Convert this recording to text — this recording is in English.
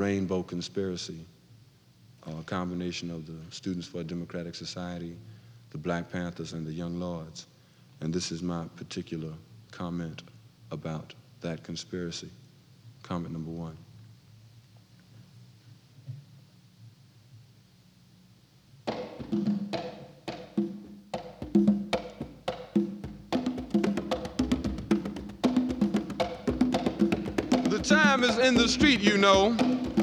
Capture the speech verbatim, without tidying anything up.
Rainbow Conspiracy, a combination of the Students for a Democratic Society, the Black Panthers, and the Young Lords. And this is my particular comment about that conspiracy. Comment number one. The time is in the street, you know.